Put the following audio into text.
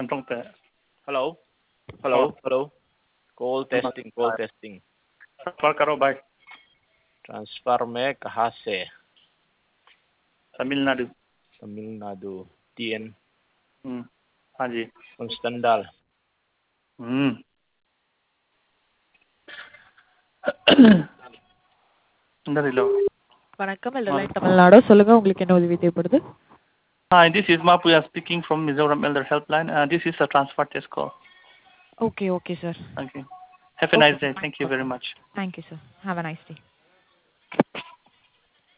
Hello hello hello call testing transfer करो भाई। Transfer में कहाँ से? तमिलनाडु। तमिलनाडु। TN हाँ जी। Konstandal. வணக்கம் எல்டர்லைன் தமிழ்நாடு. சொல்லுங்க, உங்களுக்கு என்ன உதவி தேவைப்படுது? Hi, this is Mapuya speaking from Mizoram Elder Helpline. This is a transfer test call. Okay, sir. Okay. Have a nice day. Thank you very much. Thank you, sir. Have a nice day.